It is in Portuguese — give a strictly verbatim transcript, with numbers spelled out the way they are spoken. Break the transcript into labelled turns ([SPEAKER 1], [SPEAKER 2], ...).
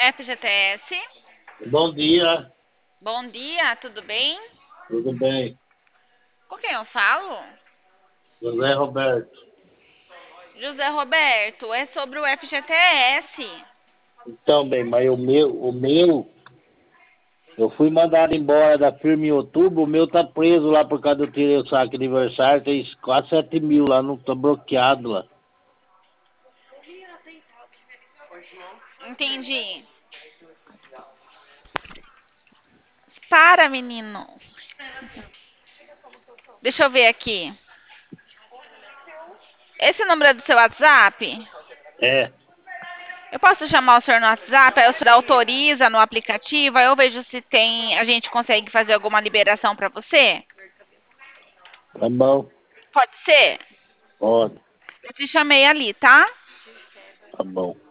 [SPEAKER 1] F G T S.
[SPEAKER 2] Bom dia,
[SPEAKER 1] Bom dia, tudo bem?
[SPEAKER 2] tudo bem?
[SPEAKER 1] Com quem eu falo?
[SPEAKER 2] José Roberto.
[SPEAKER 1] José Roberto, é sobre o F G T S.
[SPEAKER 2] Então, bem, mas o meu, o meu, eu fui mandado embora da firma em outubro, o meu tá preso lá por causa do tirei o saque aniversário, tem quase sete mil lá, não tá bloqueado lá.
[SPEAKER 1] Entendi. Para, menino. Deixa eu ver aqui. Esse número é do seu WhatsApp?
[SPEAKER 2] É,
[SPEAKER 1] Eu posso chamar o senhor no WhatsApp? Aí o senhor autoriza no aplicativo, aí eu vejo se tem, a gente consegue fazer alguma liberação para você?
[SPEAKER 2] tá bom,
[SPEAKER 1] Pode ser?
[SPEAKER 2] pode,
[SPEAKER 1] Eu te chamei ali, tá?
[SPEAKER 2] tá bom.